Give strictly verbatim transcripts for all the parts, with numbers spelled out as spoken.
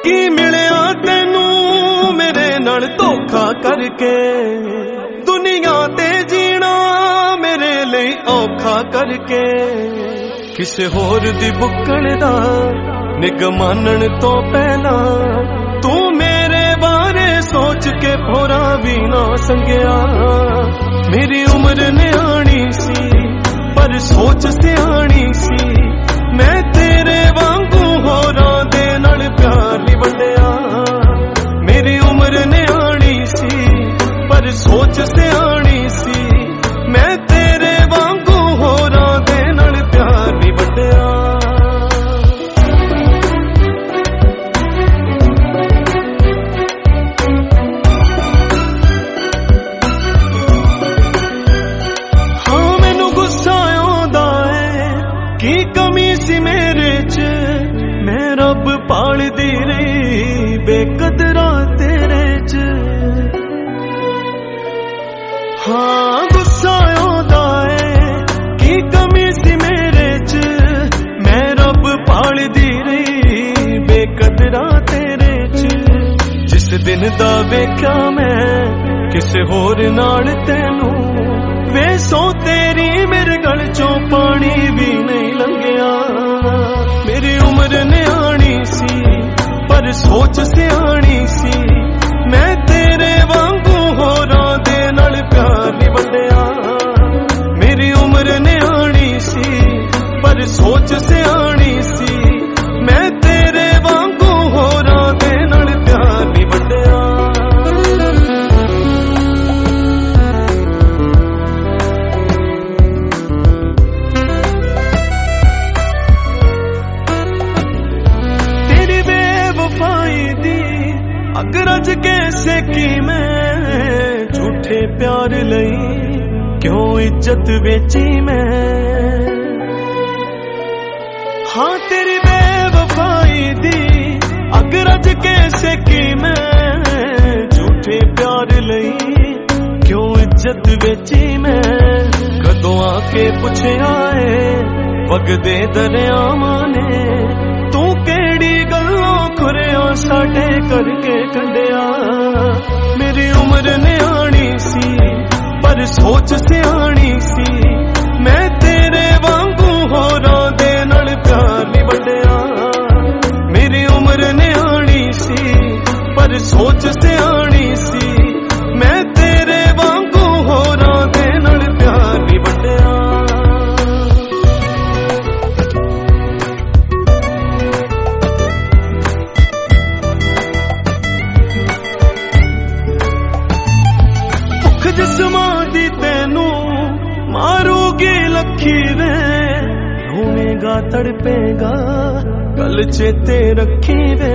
की मिलिया तेनू मेरे नाल धोखा करके, दुनिया ते जीना मेरे लिए औखा करके। किसे होर दी बुक्कण दा निग मानण तो पहला तू मेरे बारे सोच के भोरा भी ना संगया। मेरी उम्र न्याणी सी पर सोच सियाणी सी, मैं तेरे वांगू होरा दे नाल प्यार नहीं वंडिया। मेरी उम्र न्याणी सी पर सोच सियाणी सी, मैं तेरे वांगू होरा दे नाल प्यार नहीं वंडिया। की कमी सी मेरे च मैं रब पाल दी रही बेकदरा तेरे च। हाँ गुस्सा आंदा है की कमी सी मेरे च मैं रब पाल दी रही बेकदरा तेरे च। जिस दिन दा वेख्या मैं किसे होर नाल तेनू वे सो तेरी मेरे गल चों पानी भी नहीं लंघिया। मेरी उम्र न्याणी सी पर सोच सियाणी सी, मैं तेरे वांगू होरा दे नाल प्यार नहीं वंडिया। मेरी उम्र न्याणी सी पर सोच सियाणी सी, मैं तेरे वांगू होरा दे नाल प्यार नहीं वंडिया। अगरज कैसे की मैं झूठे प्यार लई क्यों इज्जत बेची मैं। हाँ तेरी बेवफाई दी अगरज कैसे की मैं झूठे प्यार लई क्यों इज्जत बेची मैं। कदों आके पुछे आए वगदे दरियावां ने तू केड़ी गल्लों खुरिया साडे करके कंडिया। मेरी उम्र न्याणी सी पर सोच सियाणी सी, मैं तेरे वांगू होरा दे नाल प्यार नहीं वंडिया। मेरी उम्र न्याणी सी पर सोच सियाणी सी, मैं तेरे वांगू होरा दे नाल प्यार नहीं वंडिया। जिस्मां दी तेनू मारूगी लखी वे, रोवेगा तड़पेगा गल चेते रखी वे।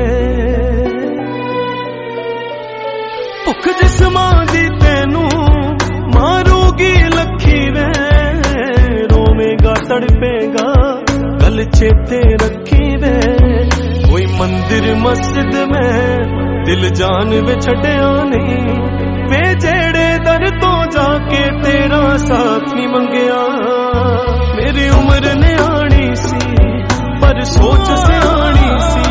भुख जिस्मां दी तेनू मारूगी लखी वे, रोवेगा तड़पेगा गल चेते रखी वे। कोई मंदिर मस्जिद में दिल जान वे छड़िया नहीं, वे जेड़े दर तो जाके तेरा साथ नहीं मंगया। मेरी उम्र न्याणी सी पर सोच सियाणी सी,